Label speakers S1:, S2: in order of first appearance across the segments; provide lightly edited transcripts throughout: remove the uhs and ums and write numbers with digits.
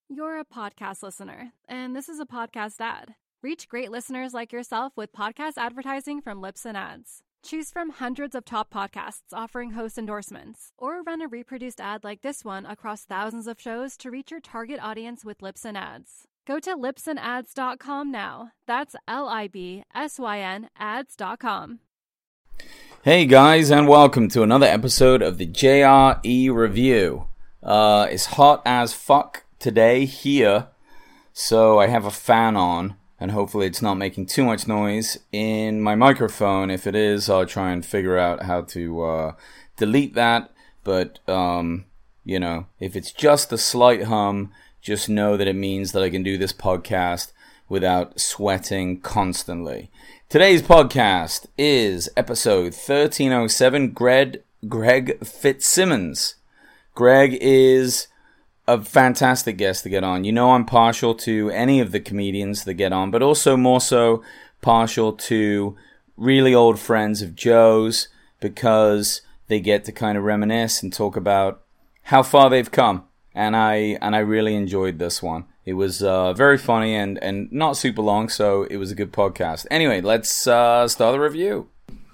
S1: You're a podcast listener, and this is a podcast ad. Reach great listeners like yourself with podcast advertising from Libsyn Ads. Choose from hundreds of top podcasts offering host endorsements, or run a reproduced ad like this one across thousands of shows to reach your target audience with Libsyn Ads. Go to libsynads.com now. That's LIBSYN ads.com.
S2: Hey guys, and welcome to another episode of the JRE Review. It's hot as fuck today here, so I have a fan on, and hopefully it's not making too much noise in my microphone. If it is, I'll try and figure out how to delete that, but, if it's just a slight hum, just know that it means that I can do this podcast without sweating constantly. Today's podcast is episode 1307, Greg Fitzsimmons. Greg is a fantastic guest to get on. You know I'm partial to any of the comedians that get on, but also more so partial to really old friends of Joe's because they get to kind of reminisce and talk about how far they've come. And I really enjoyed this one. It was very funny and not super long, so it was a good podcast. Anyway, let's start the review.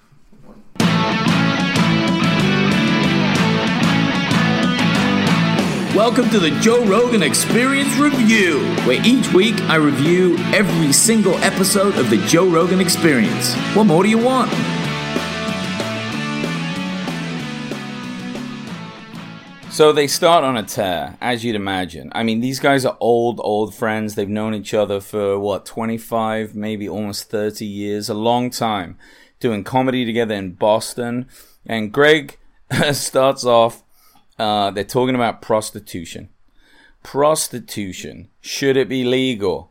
S2: Welcome to the Joe Rogan Experience Review, where each week I review every single episode of the Joe Rogan Experience. What more do you want? So they start on a tear, as you'd imagine. I mean, these guys are old friends. They've known each other for, 25, maybe almost 30 years, a long time, doing comedy together in Boston. And Greg starts off, they're talking about prostitution. Prostitution. Should it be legal?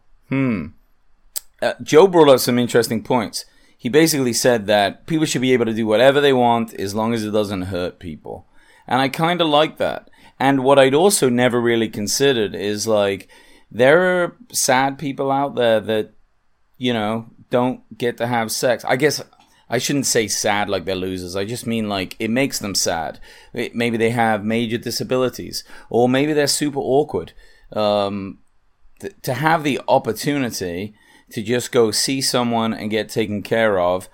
S2: Joe brought up some interesting points. He basically said that people should be able to do whatever they want as long as it doesn't hurt people. And I kind of like that. And what I'd also never really considered is, like, there are sad people out there that, don't get to have sex. I guess I shouldn't say sad like they're losers. I just mean, like, it makes them sad. Maybe they have major disabilities. Or maybe they're super awkward. To have the opportunity to just go see someone and get taken care of.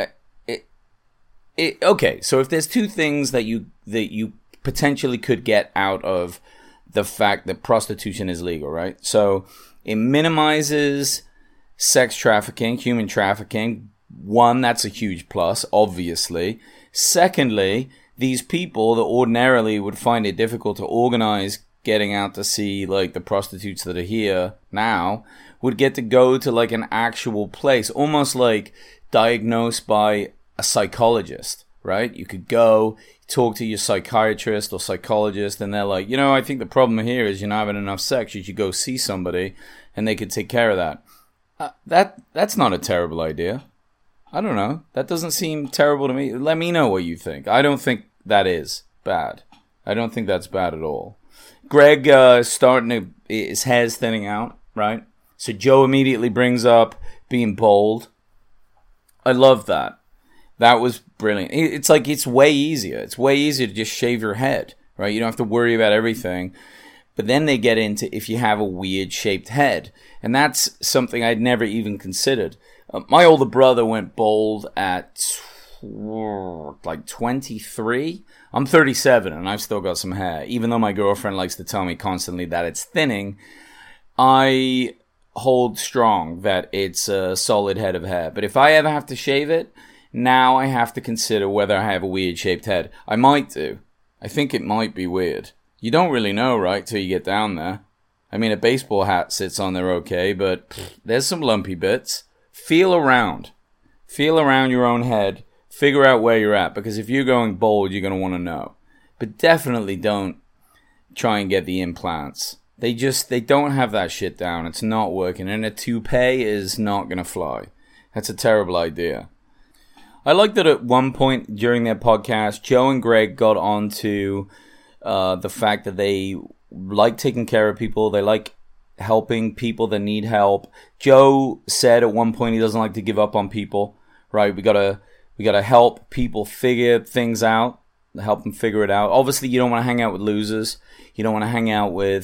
S2: Okay, so if there's two things that you potentially could get out of the fact that prostitution is legal, right? So it minimizes sex trafficking, human trafficking. One, that's a huge plus, obviously. Secondly, these people that ordinarily would find it difficult to organize getting out to see, like, the prostitutes that are here now would get to go to, like, an actual place, almost like diagnosed by a psychologist, right? You could go talk to your psychiatrist or psychologist, and they're like, I think the problem here is you're not having enough sex. You should go see somebody, and they could take care of that. That's not a terrible idea. I don't know. That doesn't seem terrible to me. Let me know what you think. I don't think that is bad. I don't think that's bad at all. Greg his hair's thinning out, right? So Joe immediately brings up being bold. I love that. That was brilliant. It's like, it's way easier. It's way easier to just shave your head, right? You don't have to worry about everything. But then they get into if you have a weird shaped head. And that's something I'd never even considered. My older brother went bald at, 23. I'm 37 and I've still got some hair. Even though my girlfriend likes to tell me constantly that it's thinning, I hold strong that it's a solid head of hair. But if I ever have to shave it, now I have to consider whether I have a weird-shaped head. I might do. I think it might be weird. You don't really know, right, till you get down there. I mean, a baseball hat sits on there okay, but there's some lumpy bits. Feel around. Feel around your own head. Figure out where you're at, because if you're going bald, you're going to want to know. But definitely don't try and get the implants. They don't have that shit down. It's not working, and a toupee is not going to fly. That's a terrible idea. I like that at one point during their podcast, Joe and Greg got onto the fact that they like taking care of people. They like helping people that need help. Joe said at one point he doesn't like to give up on people, right? We gotta help people figure things out, help them figure it out. Obviously, you don't want to hang out with losers. You don't want to hang out with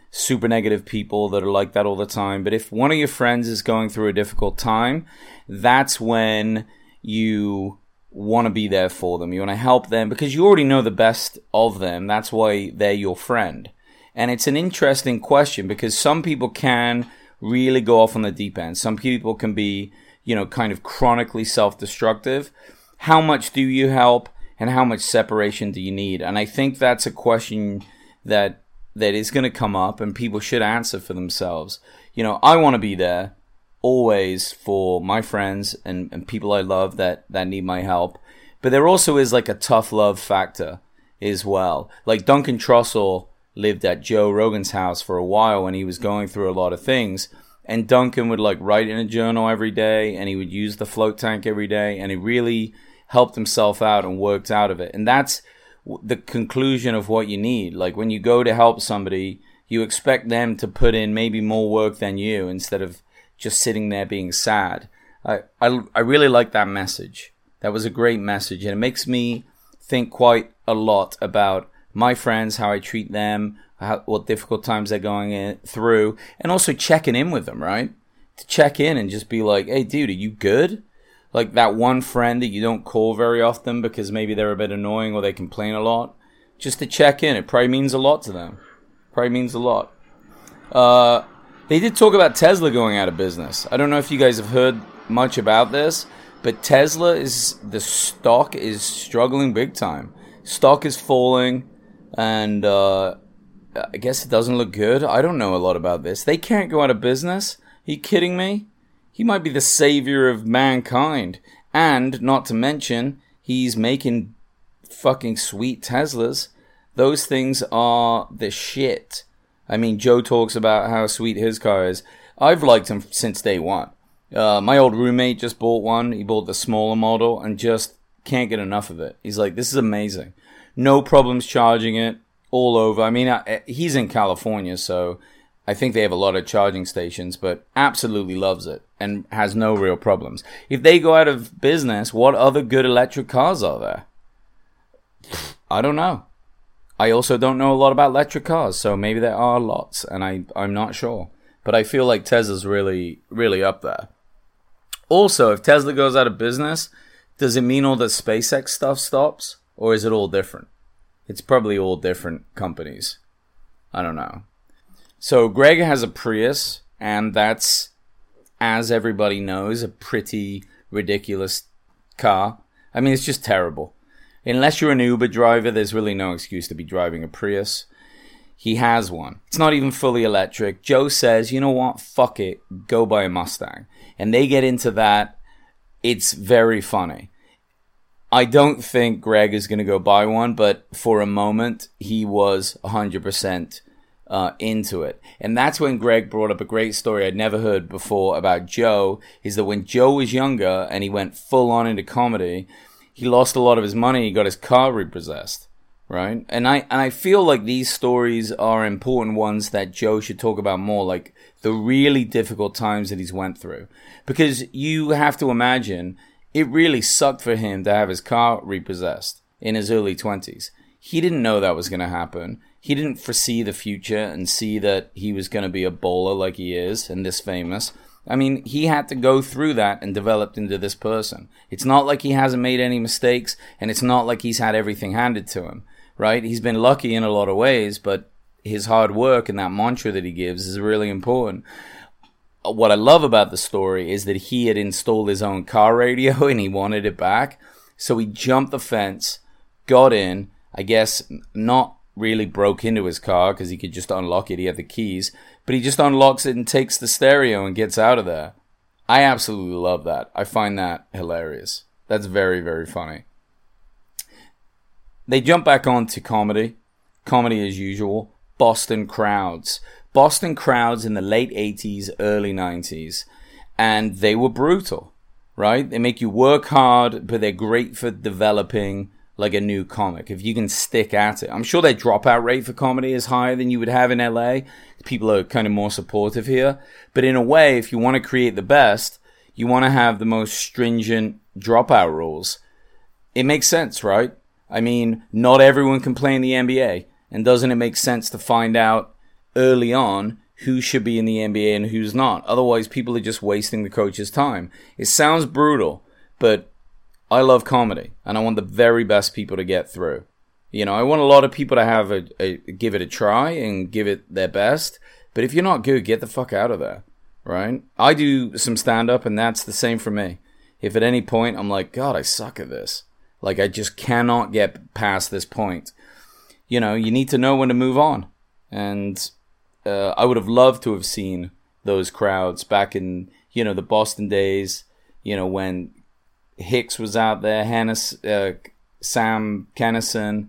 S2: super negative people that are like that all the time. But if one of your friends is going through a difficult time, that's when you want to be there for them. You want to help them because you already know the best of them. That's why they're your friend. And it's an interesting question because some people can really go off on the deep end. Some people can be, kind of chronically self-destructive. How much do you help and how much separation do you need? And I think that's a question that is going to come up and people should answer for themselves. I want to be there always for my friends and people I love that need my help. But there also is like a tough love factor as well. Like Duncan Trussell lived at Joe Rogan's house for a while when he was going through a lot of things. And Duncan would like write in a journal every day and he would use the float tank every day. And he really helped himself out and worked out of it. And that's the conclusion of what you need. Like when you go to help somebody, you expect them to put in maybe more work than you instead of just sitting there being sad. I really like that message. That was a great message. And it makes me think quite a lot about my friends, how I treat them, what difficult times they're going through, and also checking in with them, right? To check in and just be like, hey, dude, are you good? Like that one friend that you don't call very often because maybe they're a bit annoying or they complain a lot. Just to check in. It probably means a lot to them. Probably means a lot. They did talk about Tesla going out of business. I don't know if you guys have heard much about this, but the stock is struggling big time. Stock is falling, and I guess it doesn't look good. I don't know a lot about this. They can't go out of business? Are you kidding me? He might be the savior of mankind. And, not to mention, he's making fucking sweet Teslas. Those things are the shit. I mean, Joe talks about how sweet his car is. I've liked him since day one. My old roommate just bought one. He bought the smaller model and just can't get enough of it. He's like, this is amazing. No problems charging it all over. I mean, he's in California, so I think they have a lot of charging stations, but absolutely loves it and has no real problems. If they go out of business, what other good electric cars are there? I don't know. I also don't know a lot about electric cars, so maybe there are lots, and I'm not sure. But I feel like Tesla's really, really up there. Also, if Tesla goes out of business, does it mean all the SpaceX stuff stops? Or is it all different? It's probably all different companies. I don't know. So Greg has a Prius, and that's, as everybody knows, a pretty ridiculous car. I mean, it's just terrible. Unless you're an Uber driver, there's really no excuse to be driving a Prius. He has one. It's not even fully electric. Joe says, you know what? Fuck it. Go buy a Mustang. And they get into that. It's very funny. I don't think Greg is going to go buy one, but for a moment, he was 100% into it. And that's when Greg brought up a great story I'd never heard before about Joe, is that when Joe was younger and he went full on into comedy, he lost a lot of his money. He got his car repossessed, right? And I feel like these stories are important ones that Joe should talk about more, like the really difficult times that he's went through. Because you have to imagine, it really sucked for him to have his car repossessed in his early 20s. He didn't know that was going to happen. He didn't foresee the future and see that he was going to be a bowler like he is and this famous. I mean, he had to go through that and developed into this person. It's not like he hasn't made any mistakes, and it's not like he's had everything handed to him, right? He's been lucky in a lot of ways, but his hard work and that mantra that he gives is really important. What I love about the story is that he had installed his own car radio and he wanted it back. So he jumped the fence, got in, I guess not really broke into his car because he could just unlock it. He had the keys, but he just unlocks it and takes the stereo and gets out of there. I absolutely love that. I find that hilarious. That's very, very funny. They jump back onto comedy. Comedy as usual. Boston crowds. Boston crowds in the late 80s, early 90s. And they were brutal, right? They make you work hard, but they're great for developing like a new comic, if you can stick at it. I'm sure their dropout rate for comedy is higher than you would have in LA. People are kind of more supportive here. But in a way, if you want to create the best, you want to have the most stringent dropout rules. It makes sense, right? I mean, not everyone can play in the NBA. And doesn't it make sense to find out early on who should be in the NBA and who's not. Otherwise, people are just wasting the coach's time. It sounds brutal, but I love comedy, and I want the very best people to get through. You know, I want a lot of people to have give it a try and give it their best. But if you're not good, get the fuck out of there, right? I do some stand-up, and that's the same for me. If at any point I'm like, God, I suck at this. Like, I just cannot get past this point. You know, you need to know when to move on. And I would have loved to have seen those crowds back in, you know, the Boston days, you know, when Hicks was out there, Sam Kennison,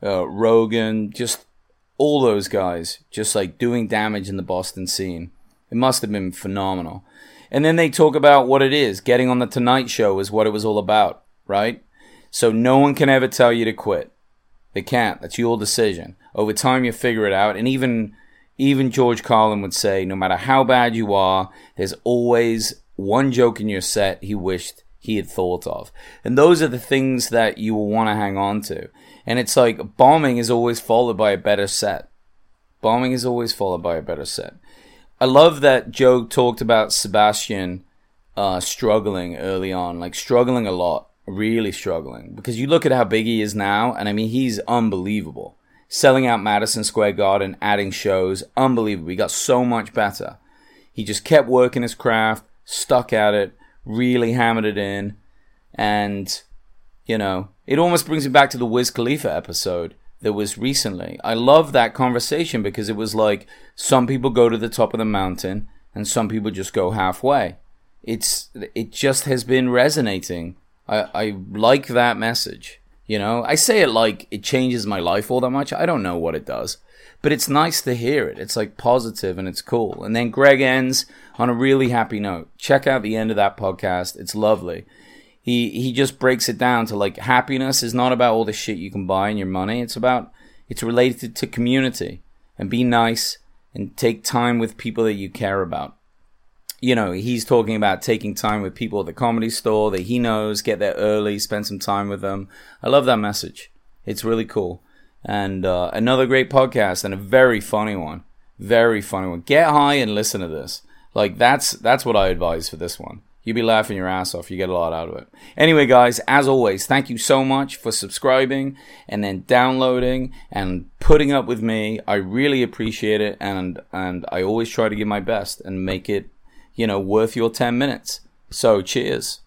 S2: Rogan, just all those guys just like doing damage in the Boston scene. It must have been phenomenal. And then they talk about what it is. Getting on the Tonight Show is what it was all about, right? So no one can ever tell you to quit. They can't. That's your decision. Over time, you figure it out. And even George Carlin would say, no matter how bad you are, there's always one joke in your set he wished he had thought of. And those are the things that you will want to hang on to. And it's like bombing is always followed by a better set. Bombing is always followed by a better set. I love that Joe talked about Sebastian struggling early on, like struggling a lot, really struggling. Because you look at how big he is now, and I mean, he's unbelievable. Selling out Madison Square Garden, adding shows, unbelievable. He got so much better. He just kept working his craft, stuck at it, really hammered it in, and, you know, it almost brings me back to the Wiz Khalifa episode that was recently. I love that conversation because it was like some people go to the top of the mountain and some people just go halfway. It just has been resonating. I like that message. You know, I say it like it changes my life all that much. I don't know what it does, but it's nice to hear it. It's like positive and it's cool. And then Greg ends on a really happy note. Check out the end of that podcast. It's lovely. He just breaks it down to like happiness is not about all the shit you can buy and your money. It's related to community and be nice and take time with people that you care about. You know, he's talking about taking time with people at the Comedy Store that he knows, get there early, spend some time with them. I love that message. It's really cool. And another great podcast and a very funny one. Very funny one. Get high and listen to this. Like, that's what I advise for this one. You'll be laughing your ass off. You get a lot out of it. Anyway, guys, as always, thank you so much for subscribing and then downloading and putting up with me. I really appreciate it. And I always try to give my best and make it, you know, worth your 10 minutes. So, cheers.